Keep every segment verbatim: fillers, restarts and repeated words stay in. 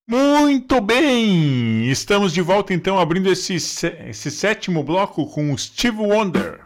Muito bem! Estamos de volta então abrindo esse, esse sétimo bloco com o Steve Wonder.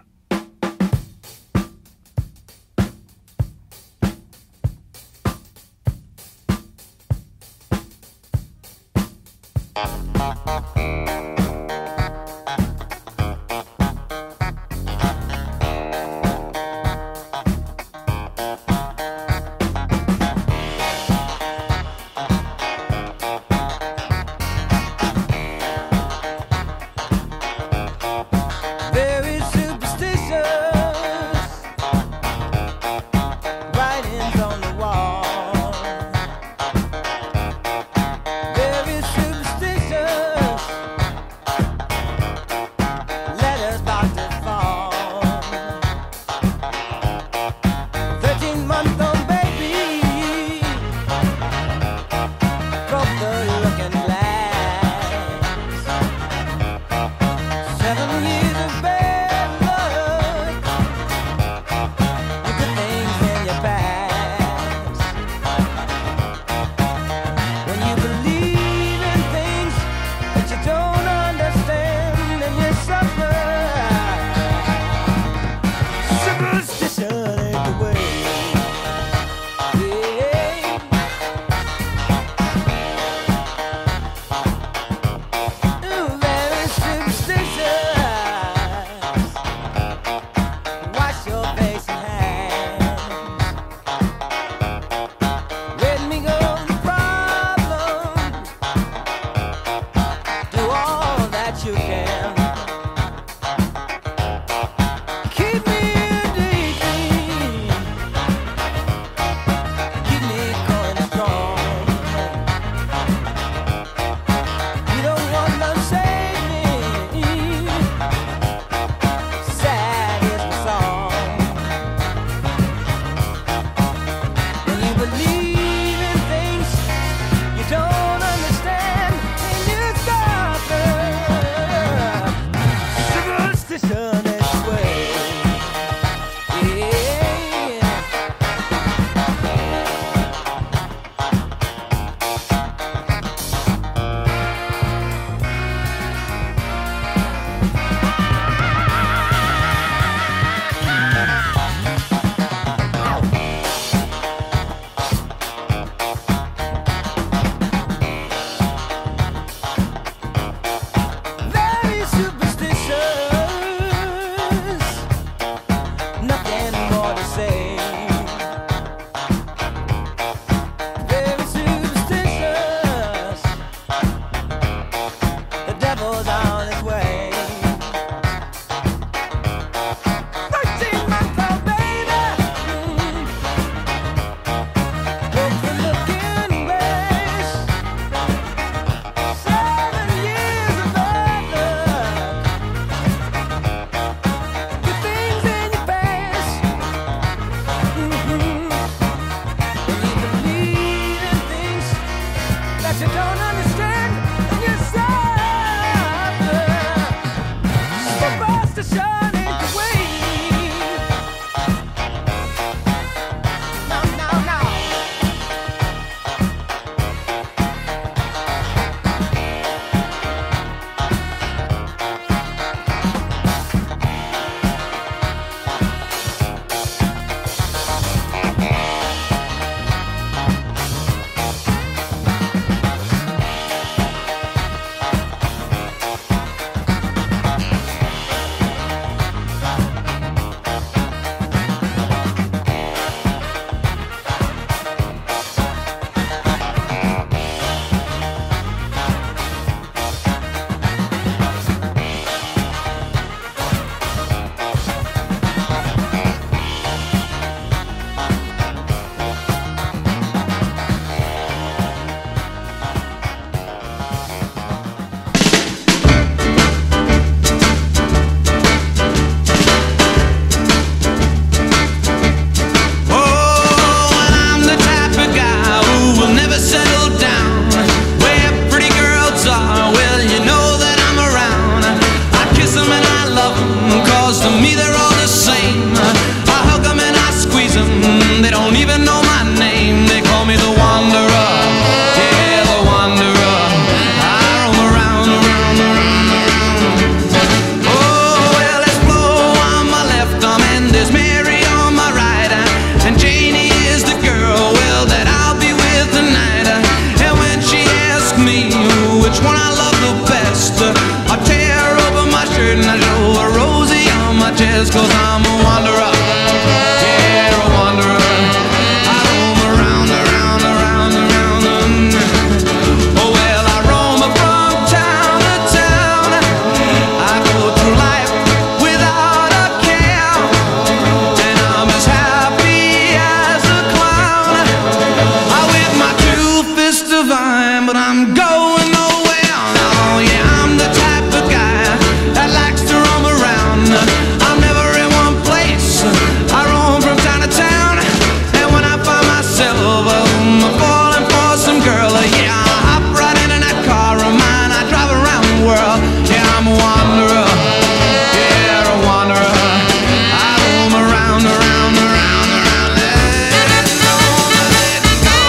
is, 'cause I'm a wanderer. Yeah, a wanderer. I roam around, around, around, around. Oh well, I roam from town to town. I go through life without a care, and I'm as happy as a clown. I with my two fists divine, but I'm going nowhere. Oh yeah, I'm the type of guy that likes to roam around. I'm never in one place. I roam from town to town, and when I find myself um, falling for some girl, uh, yeah, I hop right into that car of mine. I drive around the world. Yeah, I'm a wanderer. Yeah, a wanderer. I roam around, around, around, around. Let it go, let it go.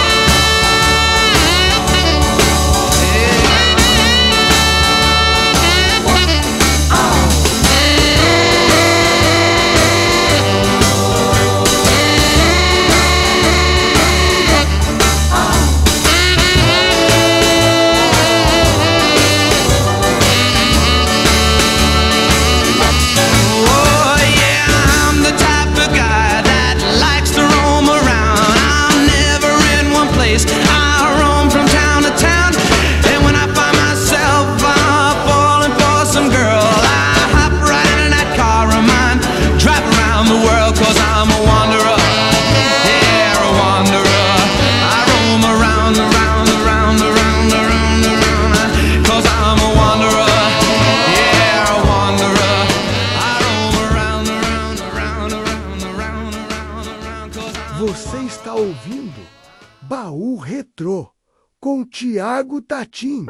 Oh yeah, I'm the type of guy that likes to roam around. I'm never in one place. I roam from town to town, and when I find myself uh, falling for some girl, I hop right in that car of mine, drive around the world, 'cause I'm a wanderer. Yeah, a wanderer. I roam around, around, around, around, around, around, 'cause I'm a wanderer. Yeah, a wanderer. I roam around, around, around, around, around, around, around, 'cause I'm Você está ouvindo Baú Retrô com Tiago Tatim.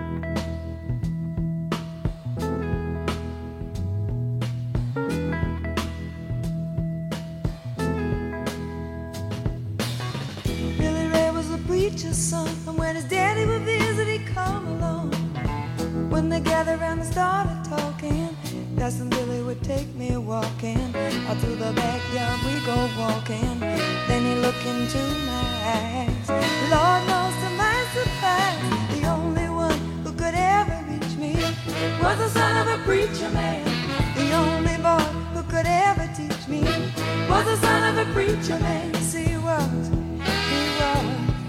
Billy Ray was a preacher's son, and when his daddy would visit, he'd come along. When they gathered around and started talking, that's when Billy would take me walking. Out through the backyard we go walking. Then he looked into my eyes. Lord knows to my surprise, the only one who could ever reach me was the son of a preacher man. The only boy who could ever teach me was the son of a preacher man. Yes, he was. He was.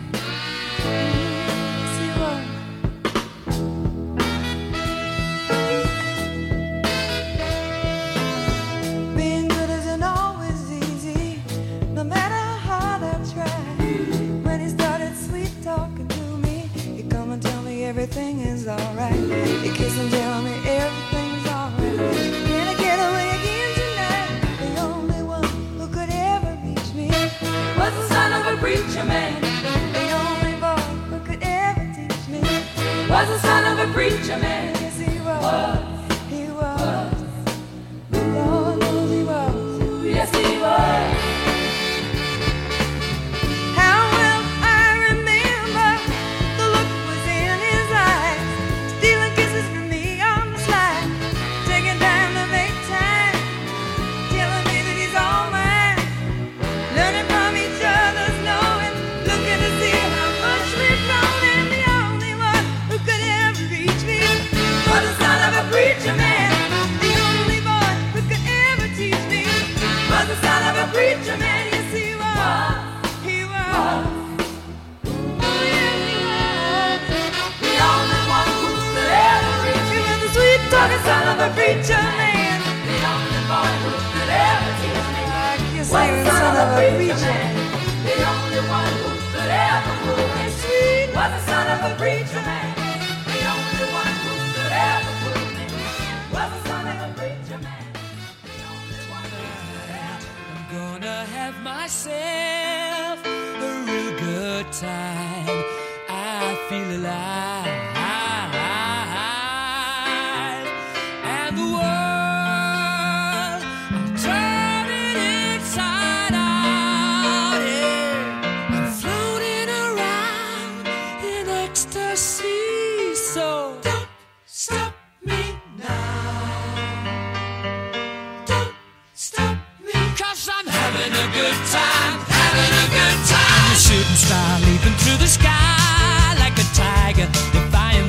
Yes, he was. Being good isn't always easy, no matter how hard I try. When he started sweet talking to me, he'd come and tell me everything is alright. He'd kiss and tell me everything's alright. Can I get away again tonight? The only one who could ever reach me was the son of a preacher man. The only boy who could ever teach me was the son of a preacher man. Yes, he was. He was. Lord knows he was. Yes, he was. How well I remember the look was in his eyes, stealing kisses from me on the slide, taking time to make time, telling me that he's all mine, learning from each other's knowing, looking to see how much we've grown, and the only one who could ever reach me was the son of a preacher man. The only boy who could ever teach me was the son of a preacher man. Yes, he was. He was. Oh, yes, he was. The only one who could ever reach me was the sweet talking son of a preacher man. The only boy who could ever teach me was the son of a preacher man. The only one who could ever move me sweet was the son of a preacher man. The only one who could ever move me was the son of a preacher man. The only one who could ever. I'm gonna have myself a real good time. I feel alive, and the world, I'm turning inside out. Yeah. I'm floating around in ecstasy. So don't stop me now. Don't stop me, 'cause I'm having a good time, having a good time. I'm a shooting star leaping through the sky like a tiger, defying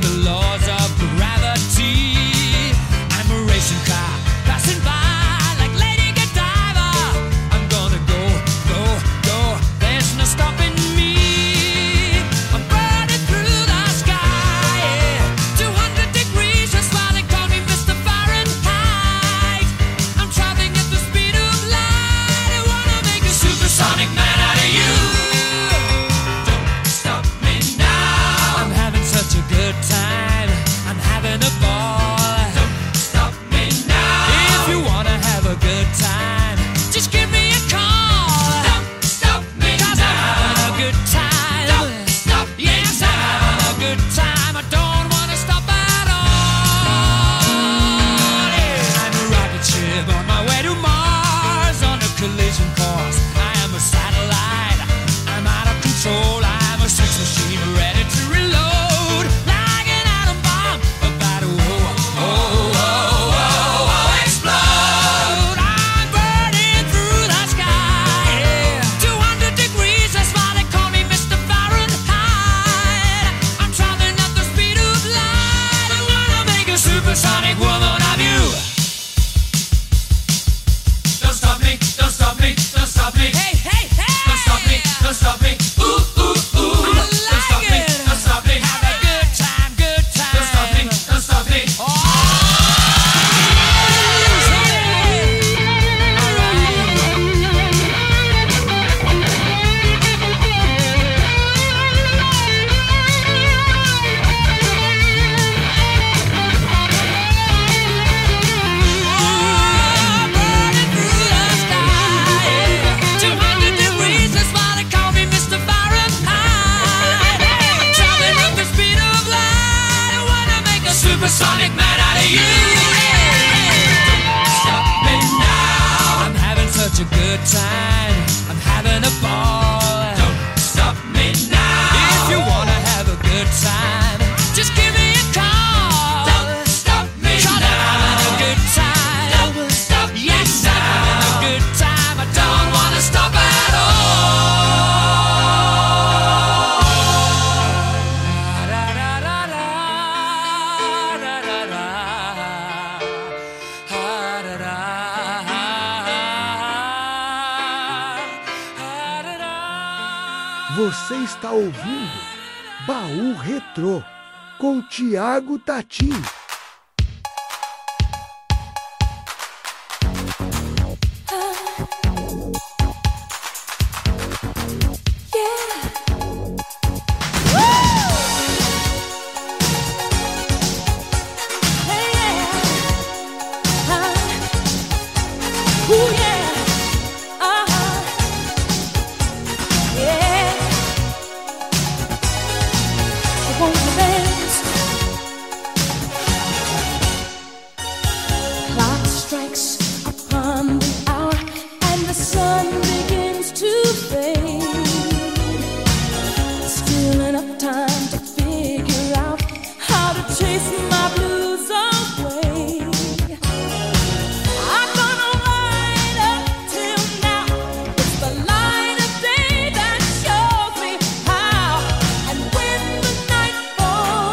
supersonic man out of you. Don't stop me now. I'm having such a good time. I'm having a ball. Don't stop me now. If you wanna have a good time, just give me a call. Don't stop me now. I'm having a good time. Don't stop me now. Yes, I'm having a good time. I don't wanna stop at all. Você está ouvindo Baú Retrô com Thiago Tatim. Fall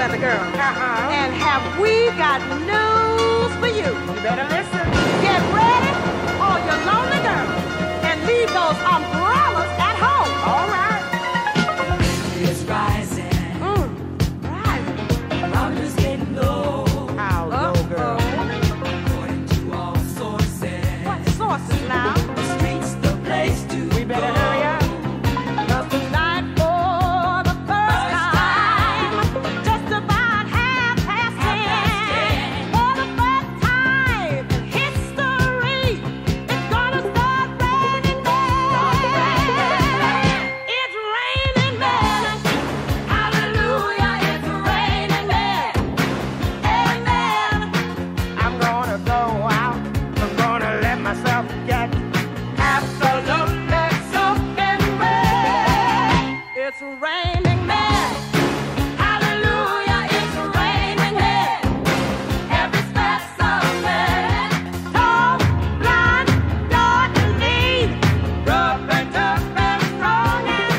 weather girl. Uh-huh. And have we got news for you? You better listen. Get ready, all your lonely girls, and leave those umbrellas at home. All right. It's rising. Mm, rising. Thermometer's getting low. How low, girl? According to all sources. What sources now? The street's the place to We better go. hurry up. 'Cause tonight, for the first time, just about half past ten, for the first time in history, it's gonna start raining men. It's raining men. Hallelujah, it's raining men. Amen. I'm gonna go out. I'm gonna let myself get absolutely soaking wet. It's raining men. Hallelujah, it's raining men. Every specimen, tall, blind, dark and neat, rough and tough and strong and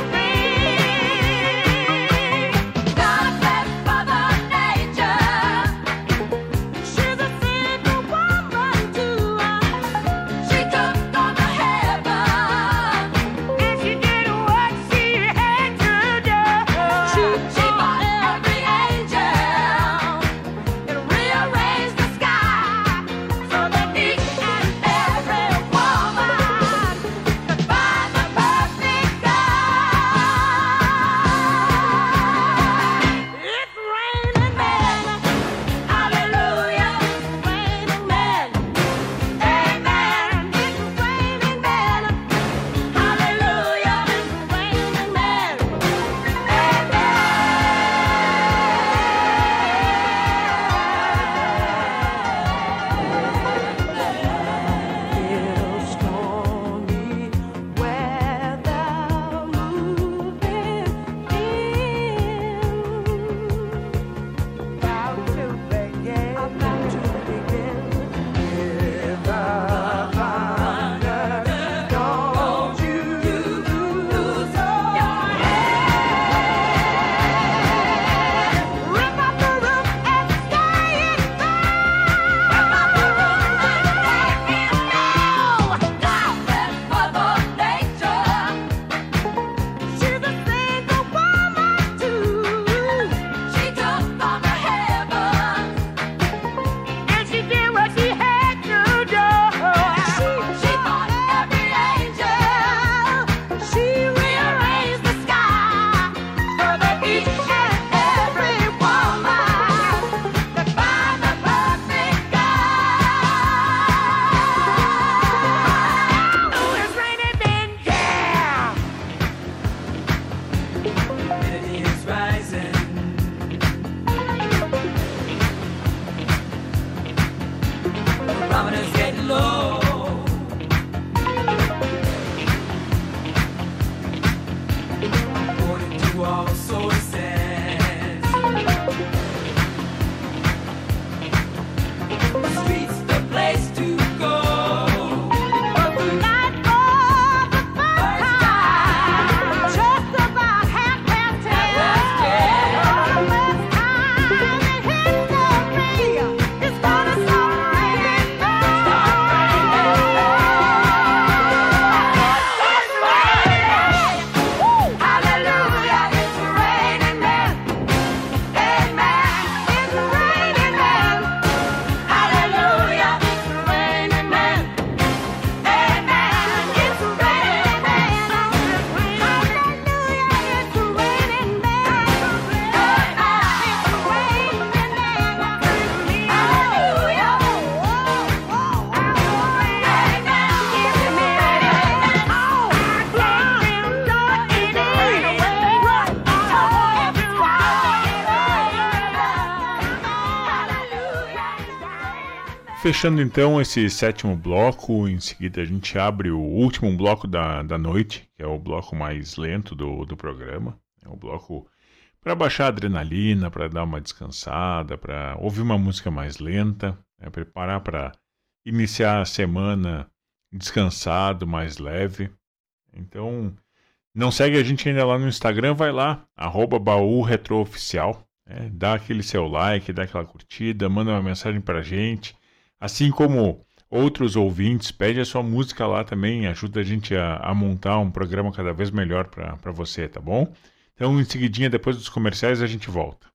weak. God bless Mother Nature. She's a single woman too. She took on the heaven, and she did what she had to do. She, she bought every angel and rearranged the sky so that each and every woman could find the perfect guy. It's raining men. Hallelujah, it's raining men. Amen. It's raining men. Hallelujah, it's raining men. Little stormy weather moving in. About to begin. About to begin. With the thunder, don't you lose your head. Rip up the roof and stay in bed. Rip up the roof and stay in bed. God bless Mother Nature. She's a single woman too. She took from the heavens, and she did what she had to do. She, she bought every angel. She rearranged the sky so that each and every woman could find the perfect guy. Oh, it's raining men, yeah. It is rising. Thermometer's getting low. According to all sources. The street's the place to go. Tonight for the first time, just about half past ten, for the first time in history, it's gonna start raining men. It's raining. Hallelujah, it's raining men. Amen. It's raining men. Hallelujah, it's raining men. Amen. It's raining men. Hallelujah, it's raining men. Amen. It's raining men. Hallelujah. Fechando então esse sétimo bloco, em seguida a gente abre o último bloco da, da noite, que é o bloco mais lento do, do programa. É o bloco para baixar a adrenalina, para dar uma descansada, para ouvir uma música mais lenta, né, preparar para iniciar a semana descansado, mais leve. Então, não segue a gente ainda lá no Instagram, vai lá, arroba Baú Retro Oficial. né? Dá aquele seu like, dá aquela curtida, manda uma mensagem pra gente. Assim como outros ouvintes, pede a sua música lá também, ajuda a gente a, a montar um programa cada vez melhor para você, tá bom? Então, em seguidinha, depois dos comerciais, a gente volta.